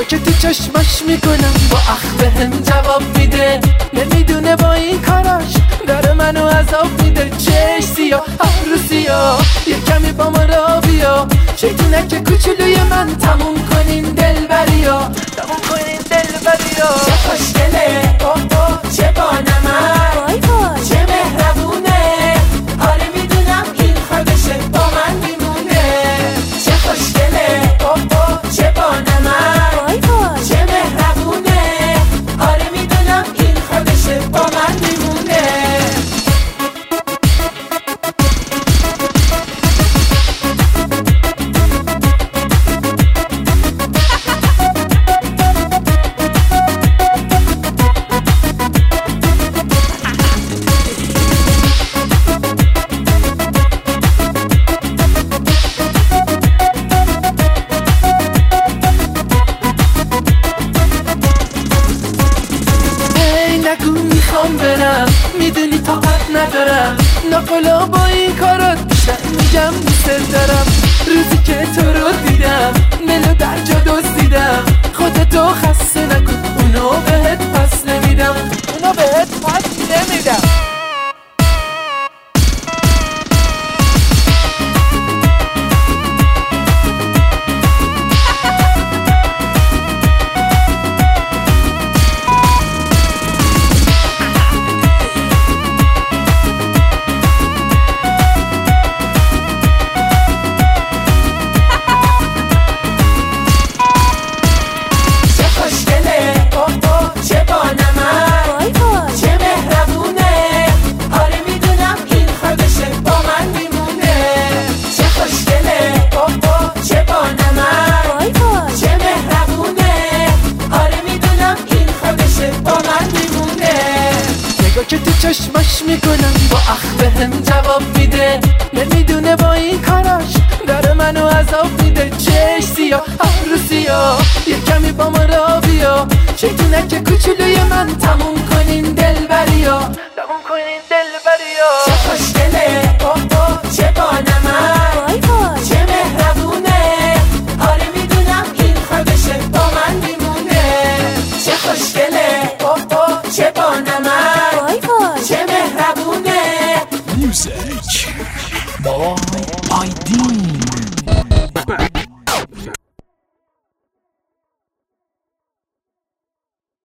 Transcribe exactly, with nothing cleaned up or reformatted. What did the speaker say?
که تو چشمش میکنم با اخ بهم جواب میده، نمیدونه با این کاراش داره منو عذاب میده. چش سیاه ابرو سیاه یه کمی با ما را بیا، شیطونک کوچولوی من تموم کنین دلبریا، تموم کنین دلبریا. چه خوشگله اوه اوه چه بانمک، وای وای چه مهربونه، آره میدونم این خودشه با من میمونه. چه خوشگله اوه اوه چه بانمک، وای وای چه مهربونه، آره میدونم این خودشه با من میمونه. نگو میخوام برم، میدونی طاقت ندارم، ناقلا با این کارات بیشتر میگم دوست دارم. روزی که تو رو دیدم منو در جا دزدیدم، خودتو خسته نکن اونو بهت پس نمیدم، اونو بهت پس نمیدم. که تو چشمش میکنم با اخ بهم جواب میده، نمیدونه با این کاراش داره منو عذاب میده. چش سیاه ابرو سیاه یه کمی با ما را بیا، شیطونک کوچولوی من تموم کنین دلبریا، تموم کنین دلبریا. چه خوشگله اوه اوه چه بانمک، وای وای چه مهربونه، آره میدونم این خودشه با من میمونه. چه خوشگله اوه اوه چه بانمک، وای وای چه مهربونه. Music by آیدین.